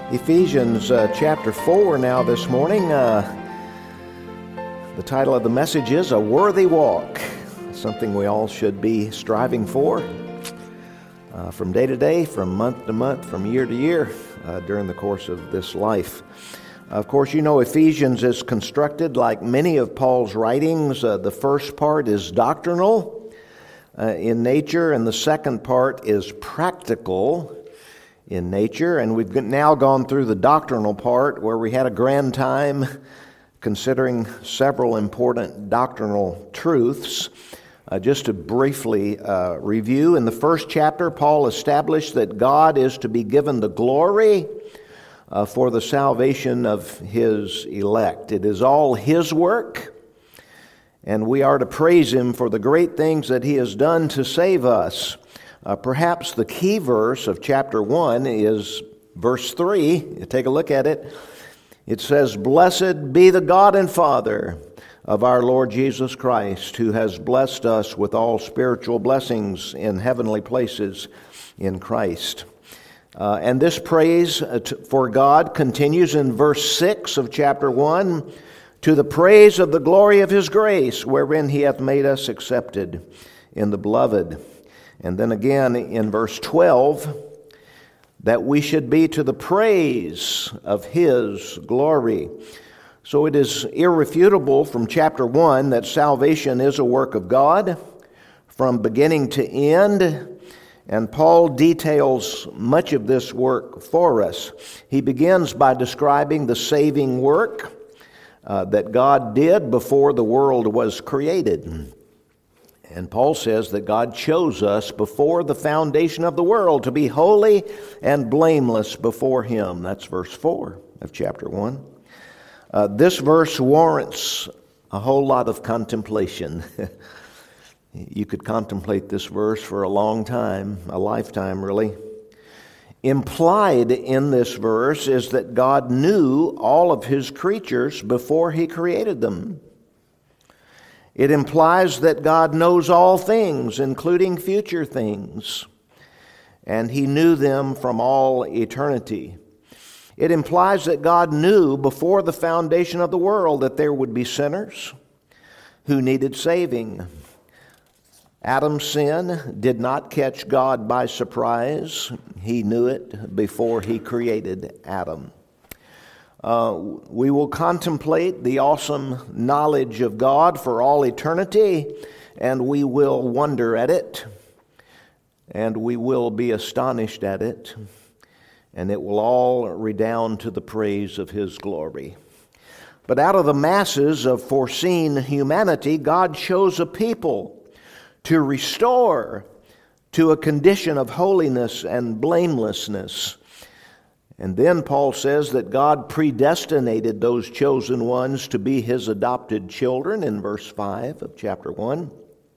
Ephesians chapter 4 now this morning. The title of the message is A Worthy Walk, something we all should be striving for from day to day, from month to month, from year to year during the course of this life. Of course, you know Ephesians is constructed like many of Paul's writings. The first part is doctrinal in nature, and the second part is practical in nature. And we've now gone through the doctrinal part where we had a grand time considering several important doctrinal truths. Just to briefly review, in the first chapter, Paul established that God is to be given the glory for the salvation of His elect. It is all His work, and we are to praise Him for the great things that He has done to save us. Perhaps the key verse of chapter 1 is verse 3. Take a look at it. It says, "Blessed be the God and Father of our Lord Jesus Christ, who has blessed us with all spiritual blessings in heavenly places in Christ." And this praise for God continues in verse 6 of chapter 1, "To the praise of the glory of His grace, wherein He hath made us accepted in the Beloved." And then again in verse 12, that we should be to the praise of His glory. So it is irrefutable from chapter 1 that salvation is a work of God from beginning to end. And Paul details much of this work for us. He begins by describing the saving work that God did before the world was created. And Paul says that God chose us before the foundation of the world to be holy and blameless before Him. That's verse 4 of chapter 1. This verse warrants a whole lot of contemplation. You could contemplate this verse for a long time, a lifetime really. Implied in this verse is that God knew all of His creatures before He created them. It implies that God knows all things, including future things, and He knew them from all eternity. It implies that God knew before the foundation of the world that there would be sinners who needed saving. Adam's sin did not catch God by surprise. He knew it before He created Adam. We will contemplate the awesome knowledge of God for all eternity, and we will wonder at it, and we will be astonished at it, and it will all redound to the praise of His glory. But out of the masses of foreseen humanity, God chose a people to restore to a condition of holiness and blamelessness. And then Paul says that God predestinated those chosen ones to be His adopted children in verse 5 of chapter 1.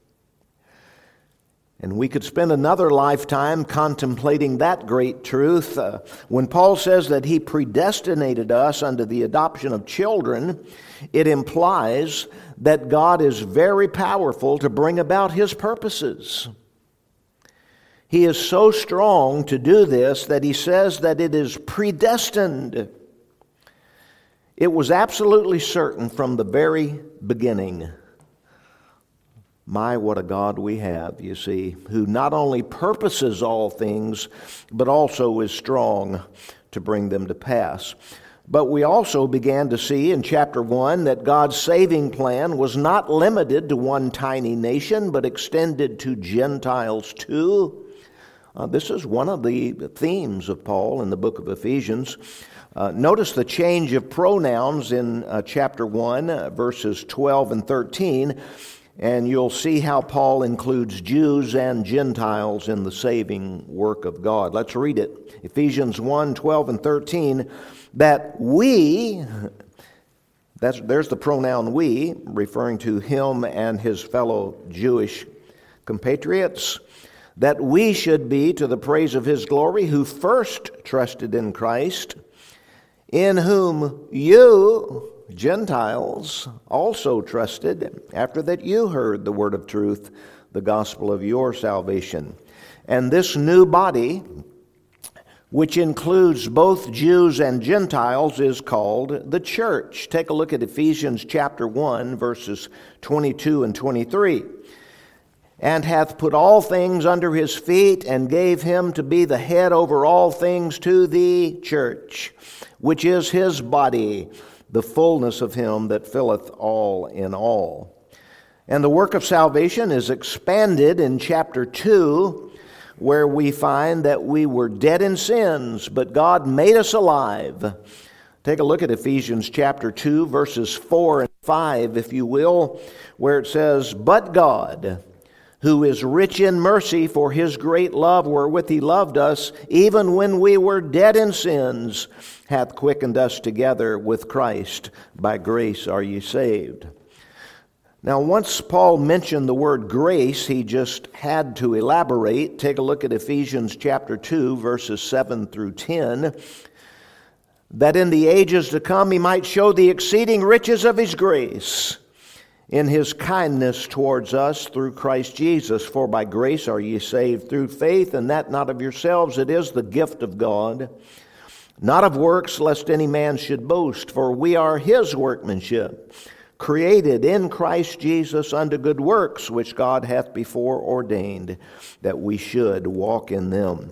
And we could spend another lifetime contemplating that great truth. When Paul says that He predestinated us unto the adoption of children, it implies that God is very powerful to bring about His purposes. He is so strong to do this that He says that it is predestined. It was absolutely certain from the very beginning. My, what a God we have, you see, who not only purposes all things, but also is strong to bring them to pass. But we also began to see in chapter 1 that God's saving plan was not limited to one tiny nation, but extended to Gentiles too. This is one of the themes of Paul in the book of Ephesians. Notice the change of pronouns in chapter 1, verses 12 and 13, and you'll see how Paul includes Jews and Gentiles in the saving work of God. Let's read it. Ephesians 1, 12 and 13, that we, there's the pronoun we, referring to him and his fellow Jewish compatriots, that we should be to the praise of His glory, who first trusted in Christ, in whom you, Gentiles, also trusted, after that you heard the word of truth, the gospel of your salvation. And this new body which includes both Jews and Gentiles, is called the church. Take a look at Ephesians chapter 1, verses 22 and 23. And hath put all things under his feet, and gave him to be the head over all things to the church, which is his body, the fullness of him that filleth all in all. And the work of salvation is expanded in chapter 2, where we find that we were dead in sins, but God made us alive. Take a look at Ephesians chapter 2, verses 4 and 5, if you will, where it says, But God, who is rich in mercy, for his great love wherewith he loved us, even when we were dead in sins, hath quickened us together with Christ. By grace are ye saved. Now, once Paul mentioned the word grace, he just had to elaborate. Take a look at Ephesians chapter 2, verses 7 through 10. That in the ages to come he might show the exceeding riches of his grace in his kindness towards us through Christ Jesus. For by grace are ye saved through faith, and that not of yourselves, it is the gift of God. Not of works, lest any man should boast, for we are his workmanship, created in Christ Jesus unto good works, which God hath before ordained that we should walk in them.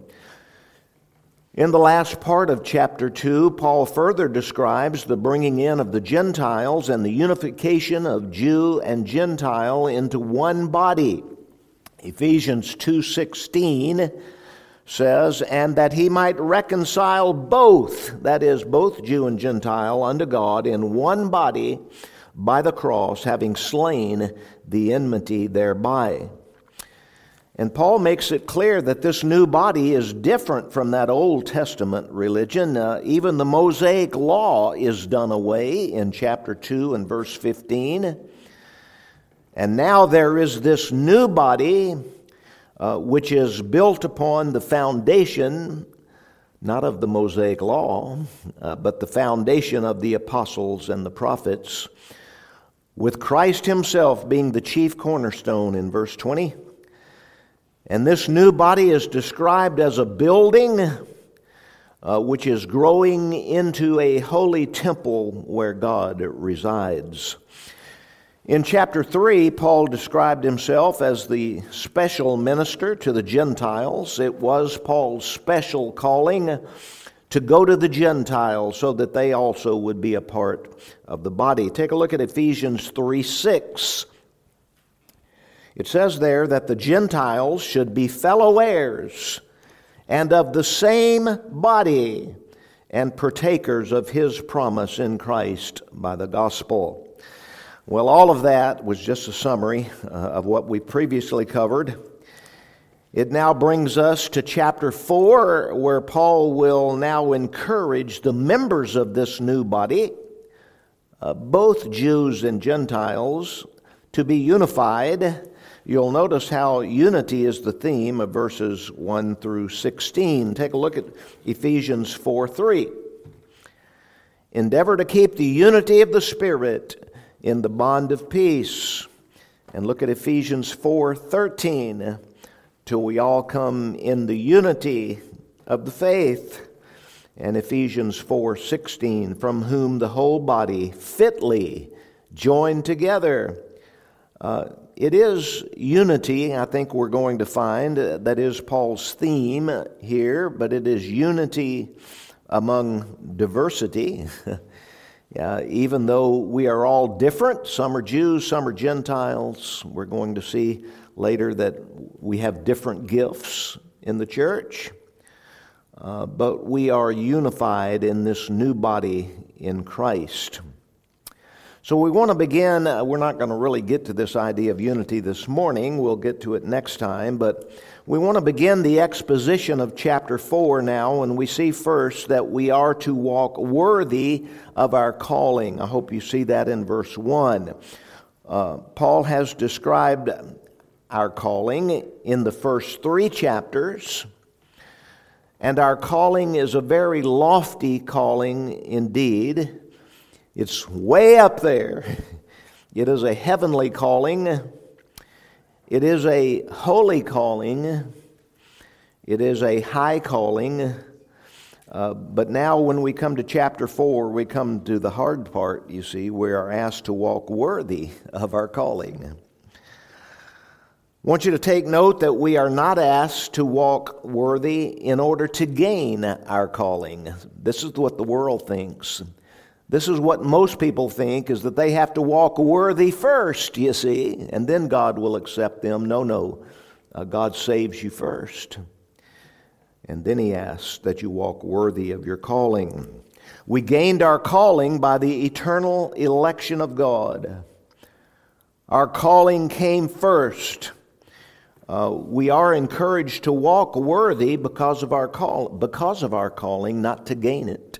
In the last part of chapter 2, Paul further describes the bringing in of the Gentiles and the unification of Jew and Gentile into one body. Ephesians 2:16 says, And that he might reconcile both, that is, both Jew and Gentile, unto God in one body by the cross, having slain the enmity thereby. And Paul makes it clear that this new body is different from that Old Testament religion. Even the Mosaic law is done away in chapter 2 and verse 15. And now there is this new body which is built upon the foundation, not of the Mosaic law, but the foundation of the apostles and the prophets, with Christ himself being the chief cornerstone in verse 20. And this new body is described as a building which is growing into a holy temple where God resides. In chapter 3, Paul described himself as the special minister to the Gentiles. It was Paul's special calling to go to the Gentiles so that they also would be a part of the body. Take a look at Ephesians 3:6. It says there that the Gentiles should be fellow heirs and of the same body and partakers of his promise in Christ by the gospel. Well, all of that was just a summary of what we previously covered. It now brings us to chapter 4, where Paul will now encourage the members of this new body, both Jews and Gentiles, to be unified. You'll notice how unity is the theme of verses 1 through 16. Take a look at Ephesians 4:3. Endeavor to keep the unity of the Spirit in the bond of peace. And look at Ephesians 4:13. Till we all come in the unity of the faith. And Ephesians 4:16, from whom the whole body fitly joined together. It is unity, I think we're going to find, that is Paul's theme here, but it is unity among diversity. Even though we are all different, some are Jews, some are Gentiles, we're going to see later that we have different gifts in the church, but we are unified in this new body in Christ. So we want to begin, we're not going to really get to this idea of unity this morning, we'll get to it next time, but we want to begin the exposition of chapter 4 now, and we see first that we are to walk worthy of our calling. I hope you see that in verse 1. Paul has described our calling in the first 3 chapters, and our calling is a very lofty calling indeed. It's way up there. It is a heavenly calling. It is a holy calling. It is a high calling. But now when we come to chapter 4, we come to the hard part, you see. We are asked to walk worthy of our calling. I want you to take note that we are not asked to walk worthy in order to gain our calling. This is what the world thinks. This is what most people think, is that they have to walk worthy first, you see, and then God will accept them. No. God saves you first. And then He asks that you walk worthy of your calling. We gained our calling by the eternal election of God. Our calling came first. We are encouraged to walk worthy because of our calling, not to gain it.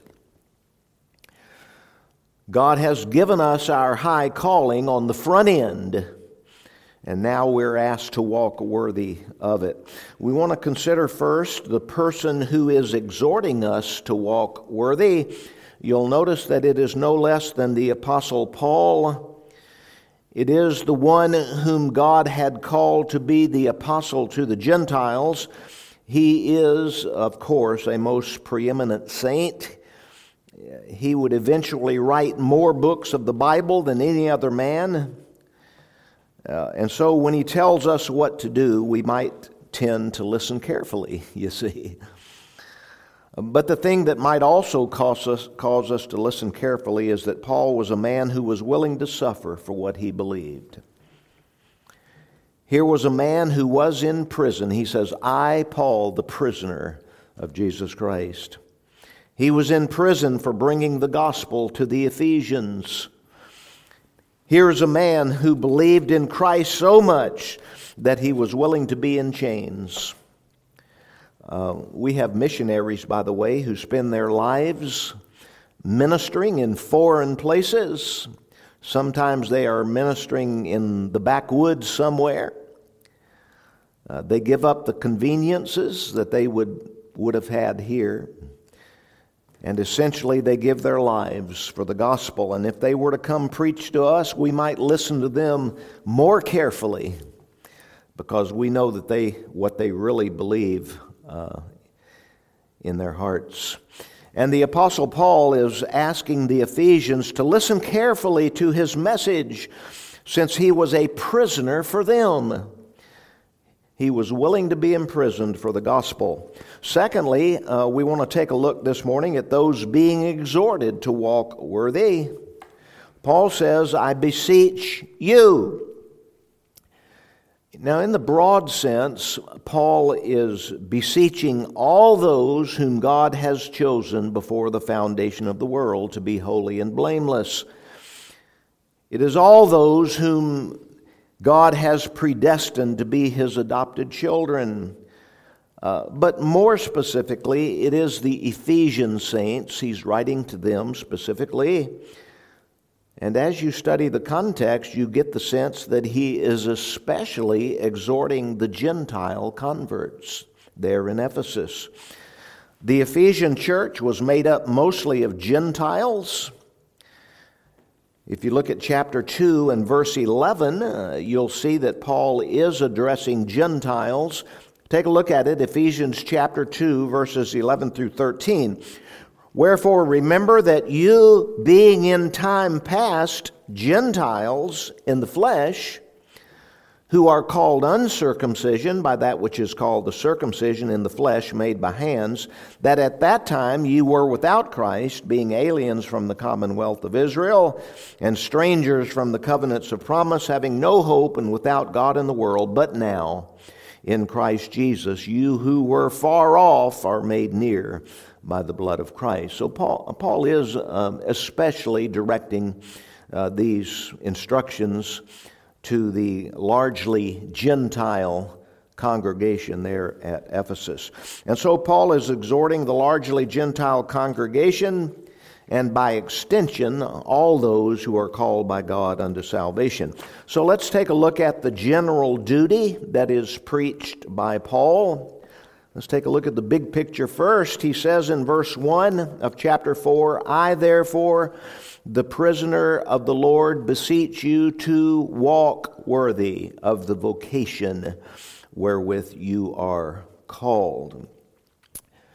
God has given us our high calling on the front end, and now we're asked to walk worthy of it. We want to consider first the person who is exhorting us to walk worthy. You'll notice that it is no less than the Apostle Paul. It is the one whom God had called to be the apostle to the Gentiles. He is, of course, a most preeminent saint. He would eventually write more books of the Bible than any other man. And so when he tells us what to do, we might tend to listen carefully, you see. But the thing that might also cause us to listen carefully is that Paul was a man who was willing to suffer for what he believed. Here was a man who was in prison. He says, I, Paul, the prisoner of Jesus Christ. He was in prison for bringing the gospel to the Ephesians. Here's a man who believed in Christ so much that he was willing to be in chains. We have missionaries, by the way, who spend their lives ministering in foreign places. Sometimes they are ministering in the backwoods somewhere. They give up the conveniences that they would have had here. And essentially they give their lives for the gospel. And if they were to come preach to us, we might listen to them more carefully because we know that what they really believe in their hearts. And the Apostle Paul is asking the Ephesians to listen carefully to his message since he was a prisoner for them. He was willing to be imprisoned for the gospel. Secondly, we want to take a look this morning at those being exhorted to walk worthy. Paul says, I beseech you. Now, in the broad sense, Paul is beseeching all those whom God has chosen before the foundation of the world to be holy and blameless. It is all those whom God has predestined to be His adopted children. But more specifically, it is the Ephesian saints. He's writing to them specifically. And as you study the context, you get the sense that he is especially exhorting the Gentile converts there in Ephesus. The Ephesian church was made up mostly of Gentiles. If you look at chapter 2 and verse 11, you'll see that Paul is addressing Gentiles. Take a look at it, Ephesians chapter 2, verses 11 through 13. Wherefore remember that you, being in time past Gentiles in the flesh, who are called uncircumcision by that which is called the circumcision in the flesh made by hands, that at that time ye were without Christ, being aliens from the commonwealth of Israel, and strangers from the covenants of promise, having no hope and without God in the world. But now, in Christ Jesus, you who were far off are made near by the blood of Christ. So Paul is especially directing these instructions to the largely Gentile congregation there at Ephesus. And so Paul is exhorting the largely Gentile congregation, and by extension, all those who are called by God unto salvation. So let's take a look at the general duty that is preached by Paul. Let's take a look at the big picture first. He says in verse 1 of chapter 4, I therefore, the prisoner of the Lord, beseech you to walk worthy of the vocation wherewith you are called.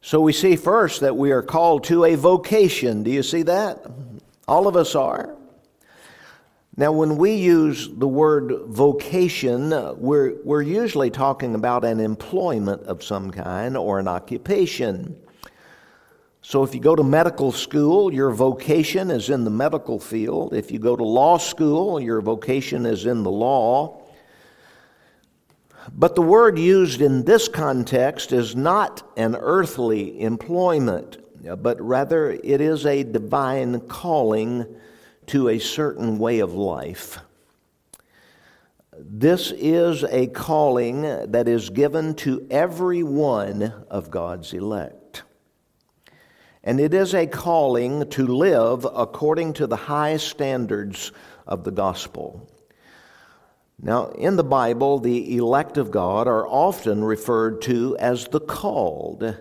So we see first that we are called to a vocation. Do you see that? All of us are. Now, when we use the word vocation, we're usually talking about an employment of some kind or an occupation. So if you go to medical school, your vocation is in the medical field. If you go to law school, your vocation is in the law. But the word used in this context is not an earthly employment, but rather it is a divine calling to a certain way of life. This is a calling that is given to every one of God's elect. And it is a calling to live according to the high standards of the gospel. Now, in the Bible, the elect of God are often referred to as the called.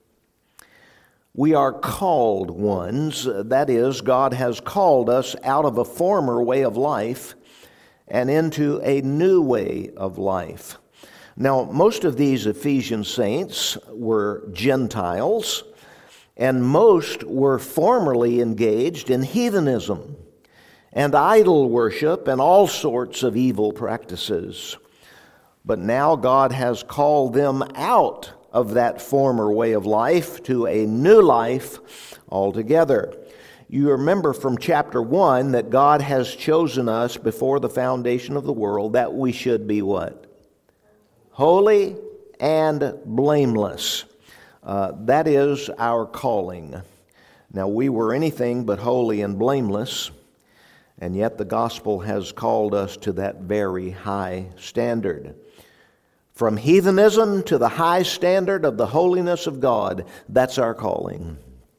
We are called ones. That is, God has called us out of a former way of life and into a new way of life. Now, most of these Ephesian saints were Gentiles, and most were formerly engaged in heathenism and idol worship and all sorts of evil practices. But now God has called them out of that former way of life to a new life altogether. You remember from chapter 1 that God has chosen us before the foundation of the world that we should be what? Holy and blameless. That is our calling. Now, we were anything but holy and blameless, and yet the gospel has called us to that very high standard. From heathenism to the high standard of the holiness of God, that's our calling.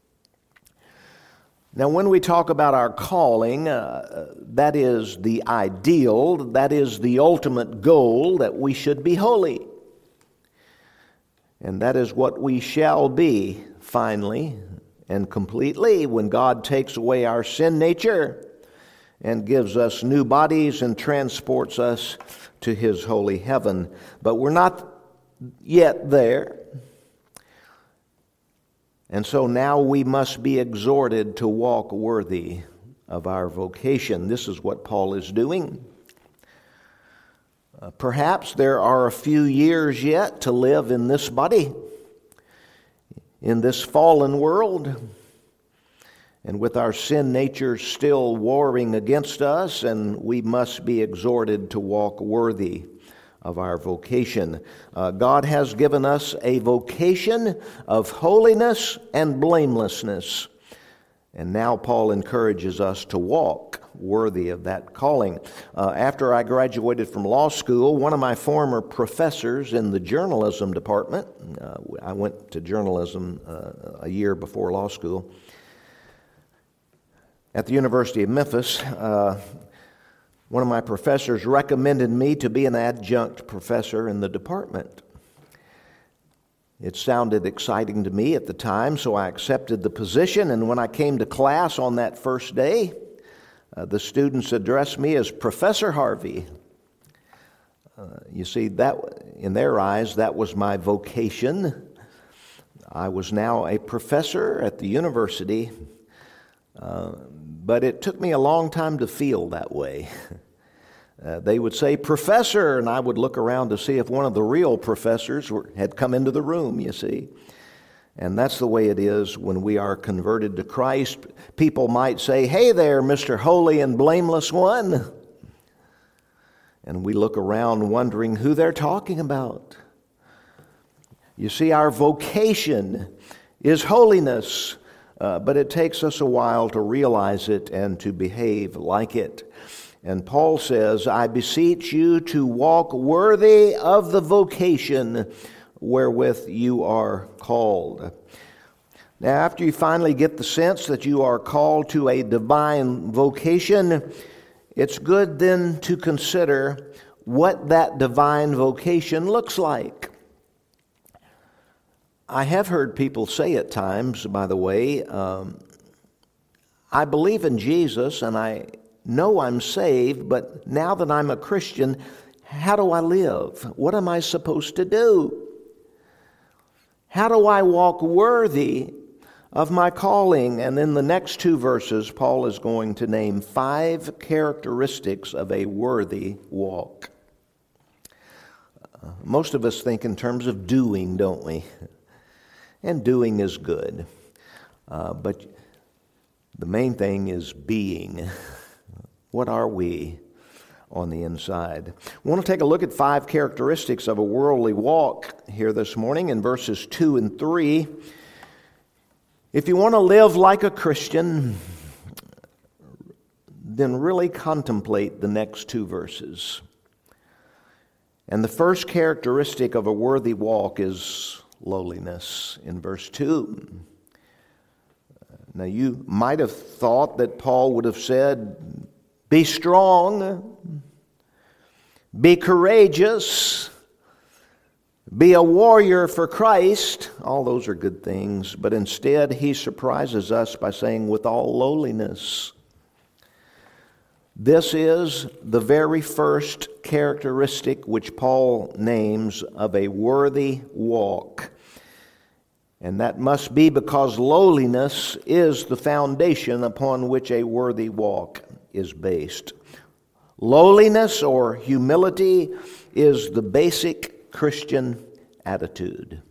Now, when we talk about our calling, that is the ideal, that is the ultimate goal, that we should be holy. And that is what we shall be finally and completely when God takes away our sin nature and gives us new bodies and transports us to His holy heaven. But we're not yet there. And so now we must be exhorted to walk worthy of our vocation. This is what Paul is doing. Perhaps there are a few years yet to live in this body, in this fallen world, and with our sin nature still warring against us, and we must be exhorted to walk worthy of our vocation. God has given us a vocation of holiness and blamelessness, and now Paul encourages us to walk worthy of that calling. After I graduated from law school, one of my former professors in the journalism department, I went to journalism a year before law school, at the University of Memphis, one of my professors recommended me to be an adjunct professor in the department. It sounded exciting to me at the time, so I accepted the position, and when I came to class on that first day, the students addressed me as Professor Harvey. You see, that in their eyes, that was my vocation. I was now a professor at the university, but it took me a long time to feel that way. They would say, "Professor," and I would look around to see if one of the real professors had come into the room, you see. And that's the way it is when we are converted to Christ. People might say, "Hey there, Mr. Holy and Blameless One." And we look around wondering who they're talking about. You see, our vocation is holiness, but it takes us a while to realize it and to behave like it. And Paul says, "I beseech you to walk worthy of the vocation wherewith you are called." Now, after you finally get the sense that you are called to a divine vocation, it's good then to consider what that divine vocation looks like. I have heard people say at times, by the way, I believe in Jesus and I know I'm saved, but now that I'm a Christian, how do I live? What am I supposed to do? How do I walk worthy of my calling? And in the next 2 verses, Paul is going to name 5 characteristics of a worthy walk. Most of us think in terms of doing, don't we? And doing is good. But the main thing is being. What are we on the inside? We want to take a look at 5 characteristics of a worldly walk here this morning in verses 2 and 3. If you want to live like a Christian, then really contemplate the next 2 verses. And the first characteristic of a worthy walk is lowliness in verse 2. Now you might have thought that Paul would have said, be strong, be courageous, be a warrior for Christ. All those are good things, but instead he surprises us by saying, with all lowliness. This is the very first characteristic which Paul names of a worthy walk. And that must be because lowliness is the foundation upon which a worthy walk is based. Lowliness or humility is the basic Christian attitude.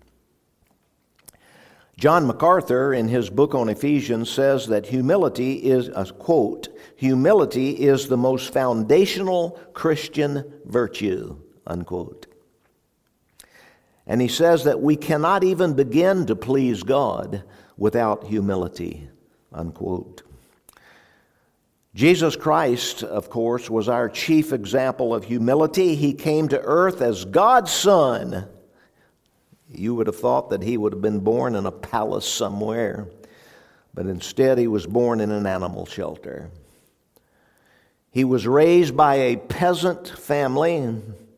John MacArthur, in his book on Ephesians, says that humility is, quote, humility is the most foundational Christian virtue, unquote. And he says that we cannot even begin to please God without humility, unquote. Jesus Christ, of course, was our chief example of humility. He came to earth as God's Son. You would have thought that he would have been born in a palace somewhere, but instead he was born in an animal shelter. He was raised by a peasant family.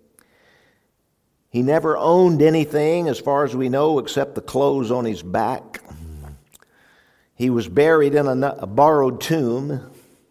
He never owned anything, as far as we know, except the clothes on his back. He was buried in a borrowed tomb.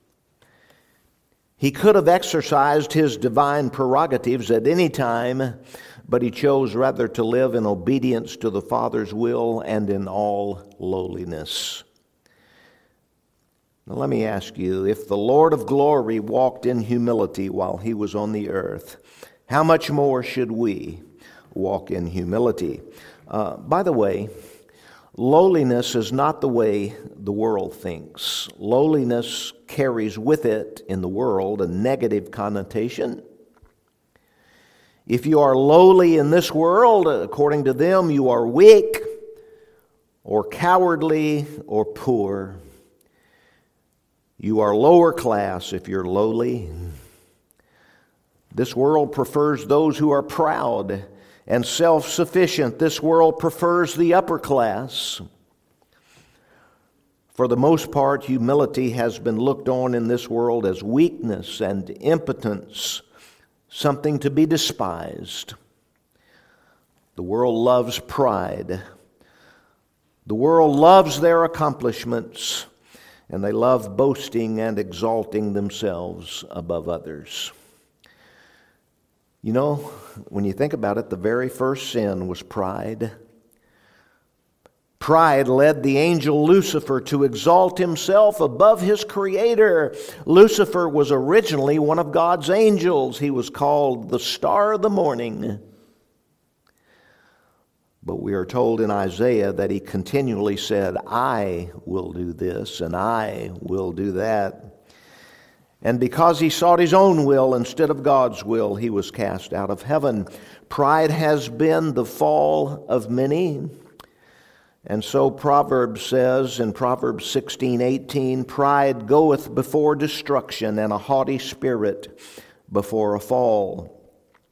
He could have exercised his divine prerogatives at any time, but he chose rather to live in obedience to the Father's will and in all lowliness. Now let me ask you, if the Lord of glory walked in humility while he was on the earth, how much more should we walk in humility? By the way, lowliness is not the way the world thinks. Lowliness carries with it in the world a negative connotation. If you are lowly in this world, according to them, you are weak or cowardly or poor. You are lower class if you're lowly. This world prefers those who are proud and self-sufficient. This world prefers the upper class. For the most part, humility has been looked on in this world as weakness and impotence, something to be despised. The world loves pride. The world loves their accomplishments, and they love boasting and exalting themselves above others. You know, when you think about it, the very first sin was pride. Pride led the angel Lucifer to exalt himself above his Creator. Lucifer was originally one of God's angels. He was called the star of the morning. But we are told in Isaiah that he continually said, I will do this and I will do that. And because he sought his own will instead of God's will, he was cast out of heaven. Pride has been the fall of many. And so Proverbs says in Proverbs 16:18, pride goeth before destruction, and a haughty spirit before a fall.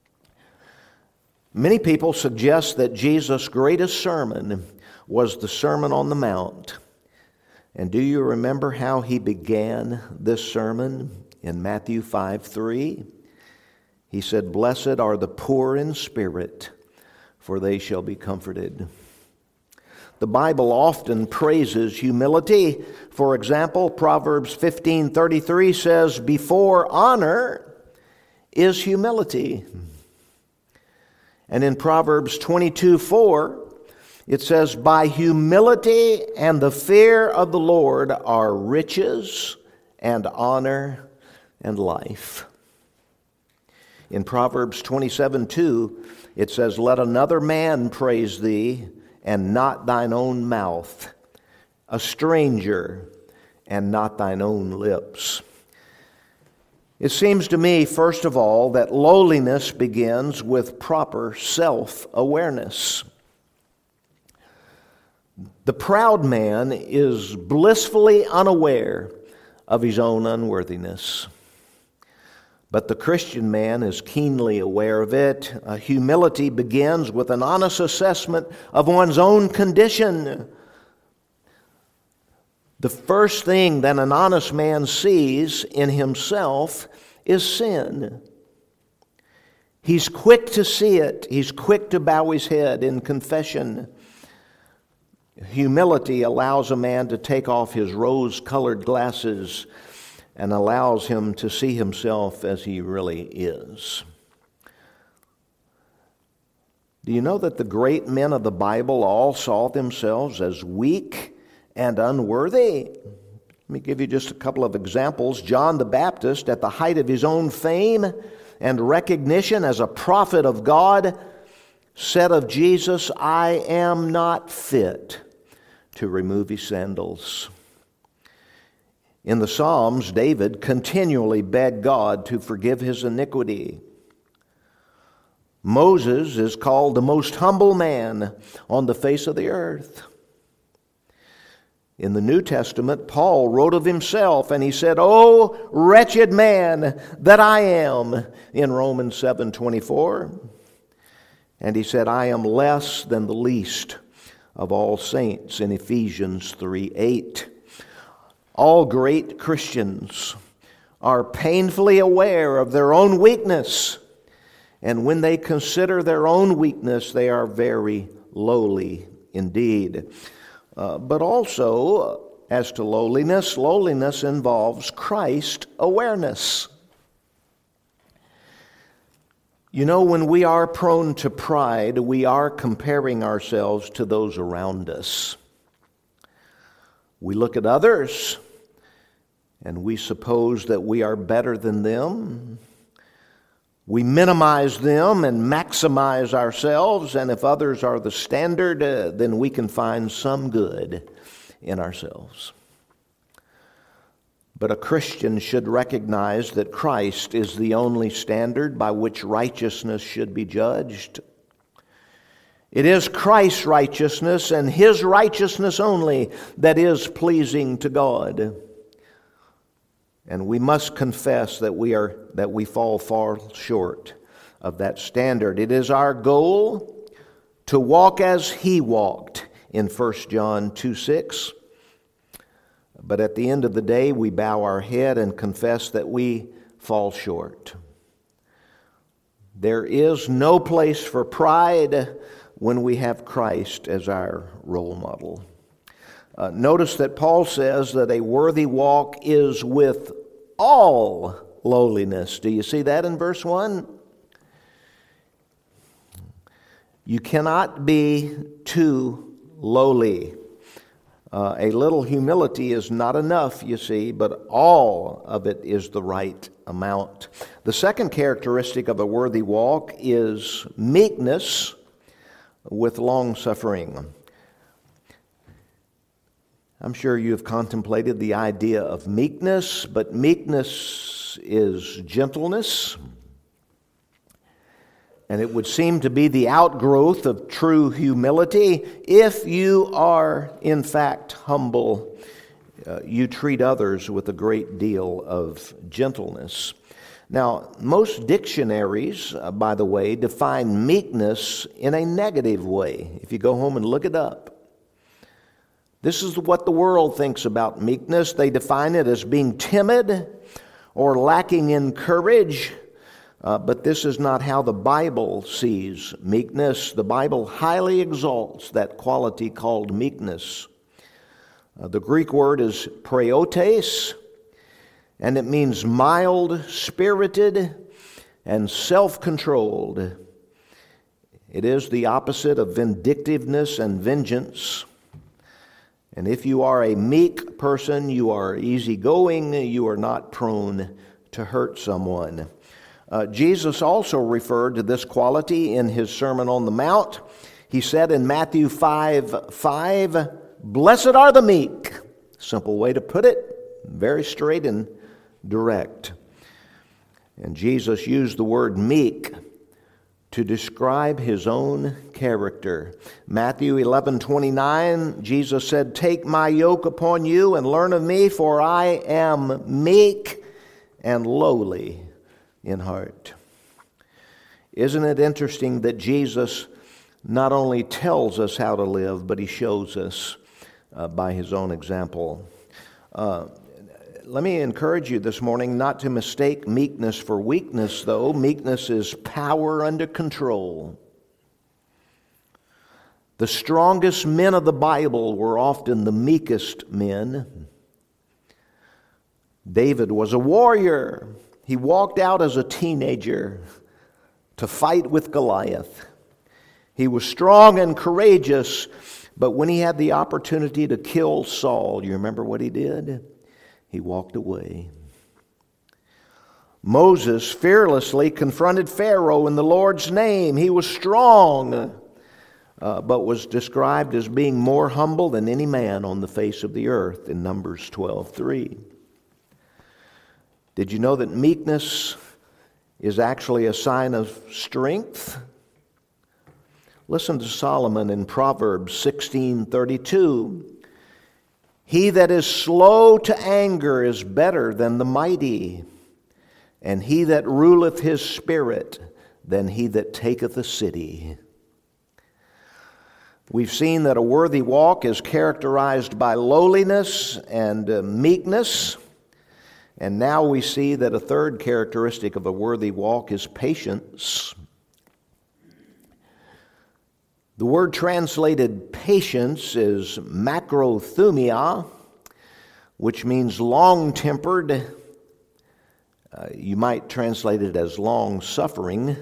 Many people suggest that Jesus' greatest sermon was the Sermon on the Mount. And do you remember how he began this sermon in Matthew 5:3? He said, blessed are the poor in spirit, for they shall be comforted. The Bible often praises humility. For example, Proverbs 15:33 says, before honor is humility. And in Proverbs 22:4, It says, by humility and the fear of the Lord are riches and honor and life. In Proverbs 27:2, it says, let another man praise thee, and not thine own mouth, a stranger, and not thine own lips. It seems to me, first of all, that lowliness begins with proper self-awareness. The proud man is blissfully unaware of his own unworthiness. But the Christian man is keenly aware of it. Humility begins with an honest assessment of one's own condition. The first thing that an honest man sees in himself is sin. He's quick to see it. He's quick to bow his head in confession. Humility allows a man to take off his rose-colored glasses and allows him to see himself as he really is. Do you know that the great men of the Bible all saw themselves as weak and unworthy? Let me give you just a couple of examples. John the Baptist, at the height of his own fame and recognition as a prophet of God, said of Jesus, I am not fit to remove his sandals. In the Psalms, David continually begged God to forgive his iniquity. Moses is called the most humble man on the face of the earth. In the New Testament, Paul wrote of himself, and he said, "O wretched man that I am," in Romans 7:24. And he said, "I am less than the least of all saints," in Ephesians 3:8. All great Christians are painfully aware of their own weakness, and when they consider their own weakness, they are very lowly indeed. But also, as to lowliness, lowliness involves Christ awareness. You know, when we are prone to pride, we are comparing ourselves to those around us. We look at others, and we suppose that we are better than them. We minimize them and maximize ourselves, and if others are the standard, then we can find some good in ourselves. But a Christian should recognize that Christ is the only standard by which righteousness should be judged. It is Christ's righteousness and His righteousness only that is pleasing to God. And we must confess that we fall far short of that standard. It is our goal to walk as He walked in 1 John 2:6. But at the end of the day, we bow our head and confess that we fall short. There is no place for pride when we have Christ as our role model. Notice that Paul says that a worthy walk is with all lowliness. Do you see that in verse 1? You cannot be too lowly. A little humility is not enough, you see, but all of it is the right amount. The second characteristic of a worthy walk is meekness with long-suffering. I'm sure you have contemplated the idea of meekness, but meekness is gentleness, and it would seem to be the outgrowth of true humility. If you are, in fact, humble, you treat others with a great deal of gentleness. Now, most dictionaries, by the way, define meekness in a negative way. If you go home and look it up. This is what the world thinks about meekness. They define it as being timid or lacking in courage. But this is not how the Bible sees meekness. The Bible highly exalts that quality called meekness. The Greek word is praeotes, and it means mild-spirited and self-controlled. It is the opposite of vindictiveness and vengeance. And if you are a meek person, you are easygoing, you are not prone to hurt someone. Jesus also referred to this quality in his Sermon on the Mount. He said in Matthew 5:5, "Blessed are the meek." Simple way to put it, very straight and direct. And Jesus used the word meek to describe his own character. Matthew 11:29, Jesus said, "Take my yoke upon you and learn of me, for I am meek and lowly in heart." Isn't it interesting that Jesus not only tells us how to live, but he shows us by his own example? Let me encourage you this morning not to mistake meekness for weakness, though. Meekness is power under control. The strongest men of the Bible were often the meekest men. David was a warrior. He walked out as a teenager to fight with Goliath. He was strong and courageous, but when he had the opportunity to kill Saul, you remember what he did? He walked away. Moses fearlessly confronted Pharaoh in the Lord's name. He was strong, but was described as being more humble than any man on the face of the earth in Numbers 12:3. Did you know that meekness is actually a sign of strength? Listen to Solomon in Proverbs 16:32. "He that is slow to anger is better than the mighty, and he that ruleth his spirit than he that taketh a city." We've seen that a worthy walk is characterized by lowliness and meekness. And now we see that a third characteristic of a worthy walk is patience. The word translated patience is macrothumia, which means long-tempered. You might translate it as long-suffering.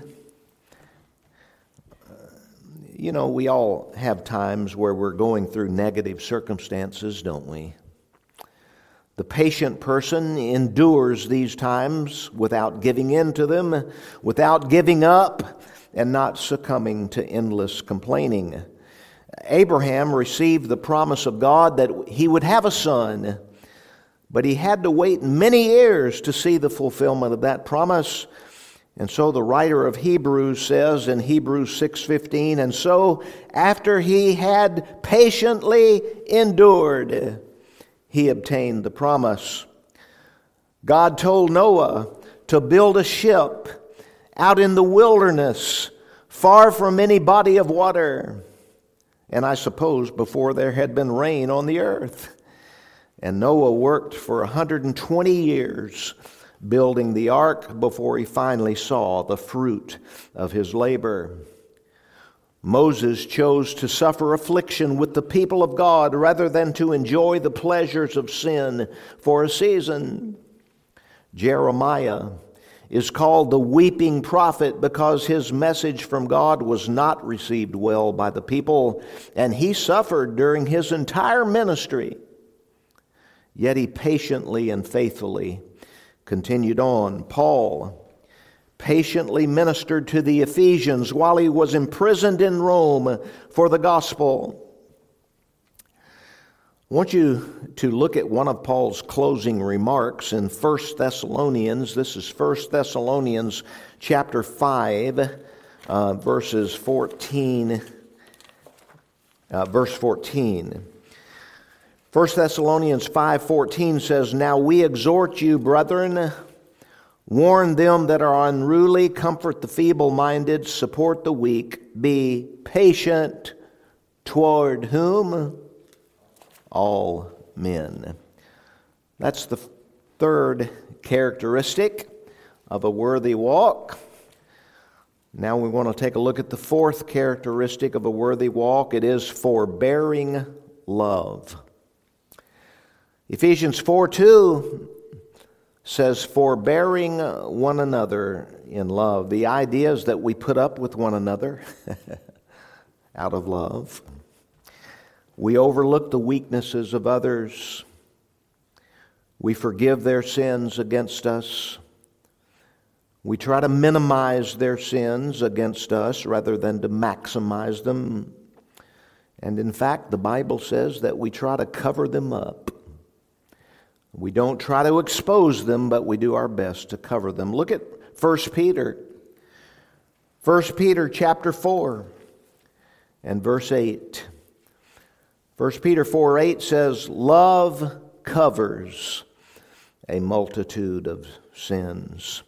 We all have times where we're going through negative circumstances, don't we? The patient person endures these times without giving in to them, without giving up, and not succumbing to endless complaining. Abraham received the promise of God that he would have a son, but he had to wait many years to see the fulfillment of that promise. And so the writer of Hebrews says in Hebrews 6:15, "And so after he had patiently endured, he obtained the promise." God told Noah to build a ship out in the wilderness, far from any body of water, and I suppose before there had been rain on the earth. And Noah worked for 120 years building the ark before he finally saw the fruit of his labor. Moses chose to suffer affliction with the people of God rather than to enjoy the pleasures of sin for a season. Jeremiah is called the weeping prophet because his message from God was not received well by the people, and he suffered during his entire ministry. Yet he patiently and faithfully continued on. Paul patiently ministered to the Ephesians while he was imprisoned in Rome for the gospel. I want you to look at one of Paul's closing remarks in 1 Thessalonians. This is 1 Thessalonians chapter 5, verse 14. 1 Thessalonians 5:14 says, "Now we exhort you, brethren, warn them that are unruly, comfort the feeble-minded, support the weak, be patient toward whom? All men." That's the third characteristic of a worthy walk. Now we want to take a look at the fourth characteristic of a worthy walk. It is forbearing love. Ephesians 4:2 says, forbearing one another in love. The idea is that we put up with one another out of love. We overlook the weaknesses of others. We forgive their sins against us. We try to minimize their sins against us rather than to maximize them. And in fact, the Bible says that we try to cover them up. We don't try to expose them, but we do our best to cover them. Look at 1 Peter. 1 Peter chapter 4 and verse 8. 1 Peter 4:8 says, love covers a multitude of sins.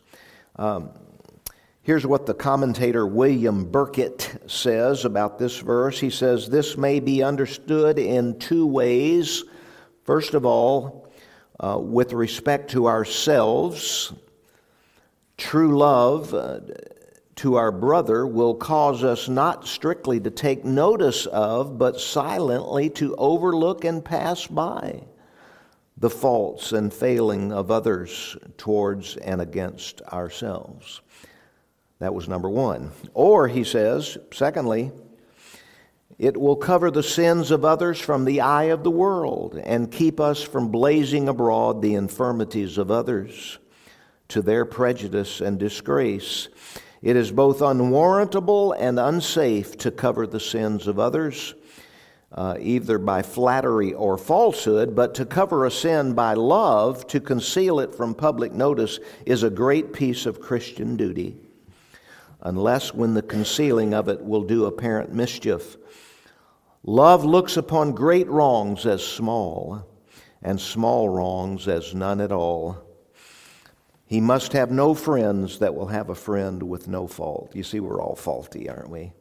Here's what the commentator William Burkitt says about this verse. He says, this may be understood in two ways. First of all, with respect to ourselves, true love to our brother will cause us not strictly to take notice of, but silently to overlook and pass by the faults and failing of others towards and against ourselves. That was number one. Or, he says, secondly, it will cover the sins of others from the eye of the world and keep us from blazing abroad the infirmities of others to their prejudice and disgrace. It is both unwarrantable and unsafe to cover the sins of others, either by flattery or falsehood, but to cover a sin by love, to conceal it from public notice, is a great piece of Christian duty, unless when the concealing of it will do apparent mischief. Love looks upon great wrongs as small, and small wrongs as none at all. He must have no friends that will have a friend with no fault. You see, we're all faulty, aren't we?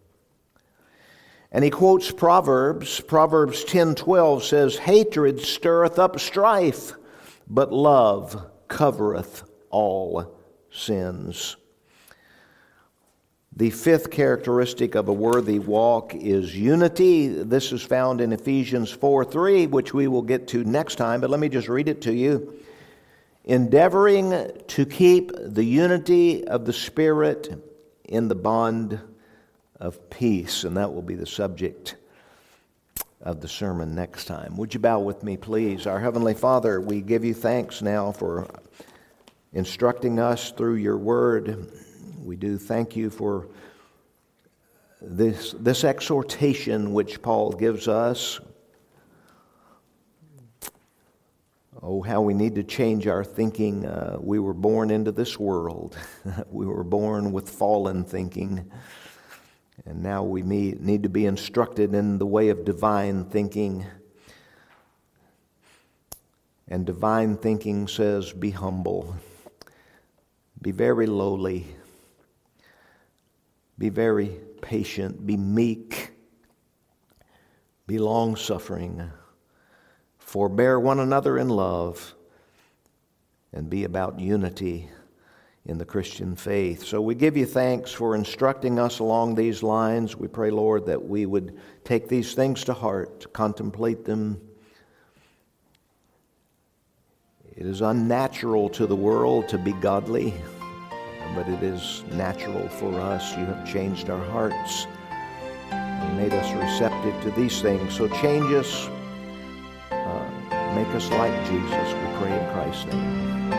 And he quotes Proverbs. Proverbs 10:12 says, hatred stirreth up strife, but love covereth all sins. The fifth characteristic of a worthy walk is unity. This is found in Ephesians 4:3, which we will get to next time, but let me just read it to you. Endeavoring to keep the unity of the Spirit in the bond of peace. And that will be the subject of the sermon next time. Would you bow with me, please? Our Heavenly Father, we give you thanks now for instructing us through your word. We do thank you for this exhortation which Paul gives us. Oh, how we need to change our thinking. We were born into this world. We were born with fallen thinking. And now we need to be instructed in the way of divine thinking. And divine thinking says, be humble. Be very lowly. Be very patient. Be meek. Be long-suffering. Forbear one another in love, and be about unity in the Christian faith. So we give you thanks for instructing us along these lines. We pray, Lord, that we would take these things to heart, contemplate them. It is unnatural to the world to be godly, but it is natural for us. You have changed our hearts and made us receptive to these things. So change us. Make us like Jesus, we pray in Christ's name.